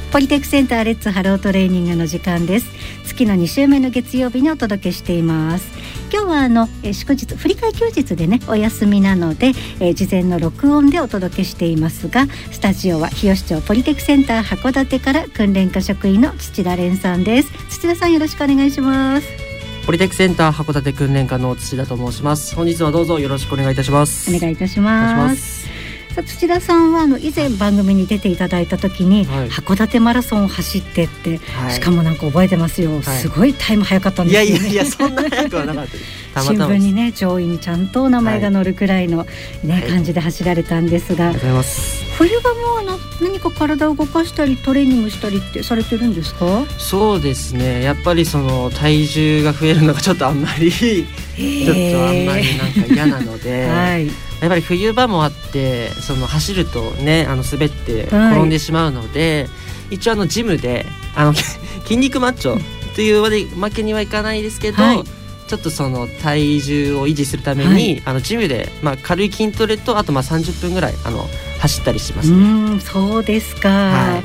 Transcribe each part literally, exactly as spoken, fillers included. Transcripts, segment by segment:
ポリテックセンターレッツハロートレーニングの時間です。月のに週目の月曜日にお届けしています。今日はあのえ祝日振り替え休日でねお休みなので、えー、事前の録音でお届けしていますが、スタジオは日吉町ポリテックセンター函館から訓練課職員の土田蓮さんです。土田さん、よろしくお願いします。 ポリテックセンター函館訓練課の土田と申します。本日はどうぞよろしくお願いいたします。 お願いいたします。さあ、土田さんはあの以前番組に出ていただいた時に、はい、函館マラソンを走ってって、はい、しかもなんか覚えてますよ、はい、すごいタイム早かったんですよね。 いやいやいや、そんな早くはなかったですたまたま新聞にね上位にちゃんと名前が載るくらいの、ねはい、感じで走られたんですが、 ありがとうございます。 冬場もあの何か体を動かしたりトレーニングしたりってされてるんですか？ そうですね、やっぱりその体重が増えるのがちょっとあんまりちょっとあんまりなんか嫌なので、はい、やっぱり冬場もあってその走るとねあの滑って転んでしまうので、はい、一応あのジムであの筋肉マッチョというわけにはいかないですけど、はい、ちょっとその体重を維持するために、はい、あのジムで、まあ、軽い筋トレとあとまあさんじゅっぷんぐらいあの走ったりしますね。 うん、そうですか、はい、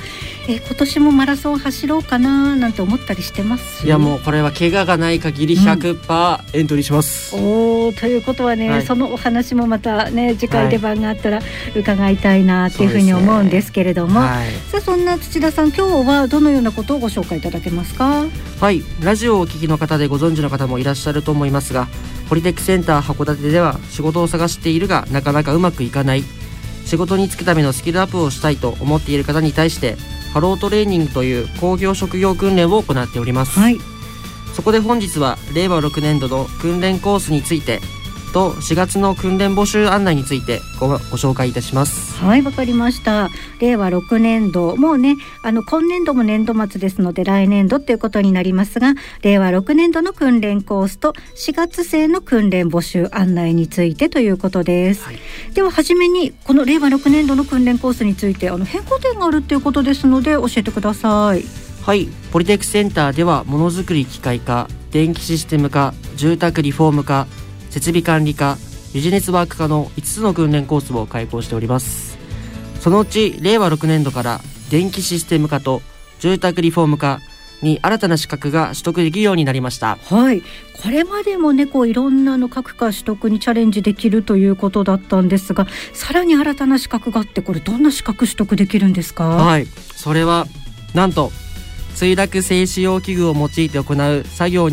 え今年もマラソン走ろうかななんて思ったりしてます？ いやもうこれは怪我がない限り ひゃくパーセント エントリーします、 うん、おということはね、はい、そのお話もまたね次回出番があったら伺いたいなっていうふうに思うんですけれども、はい、さあそんな土田さん、今日はどのようなことをご紹介いただけますか？ はい、ラジオをお聞きの方でご存知の方もいらっしゃると思いますが、ポリテックセンター函館では仕事を探しているがなかなかうまくいかない、仕事に就くためのスキルアップをしたいと思っている方に対してハロートレーニングという工業職業訓練を行っております、はい、そこで本日は令和ろくねん度の訓練コースについてとしがつの訓練募集案内について ご, ご紹介いたします。 はい、わかりました。令和ろくねん度もうねあの今年度も年度末ですので来年度ということになりますが、令和ろくねん度の訓練コースとしがつ生の訓練募集案内についてということです、はい、では初めにこの令和ろくねん度の訓練コースについてあの変更点があるということですので教えてください。 はい、ポリテックセンターではものづくり機械科、電気システム科、住宅リフォーム科、設備管理科、ビジネスワーク科のいつつの訓練コースを開講しております。そのうち令和ろくねん度から電気システム科と住宅リフォーム科に新たな資格が取得できるようになりました。 はい、これまでもねこういろんなの各科取得にチャレンジできるということだったんですが、さらに新たな資格があって、これどんな資格取得できるんですか？ はい、それはなんと墜落静止用器具を用いて行う作業に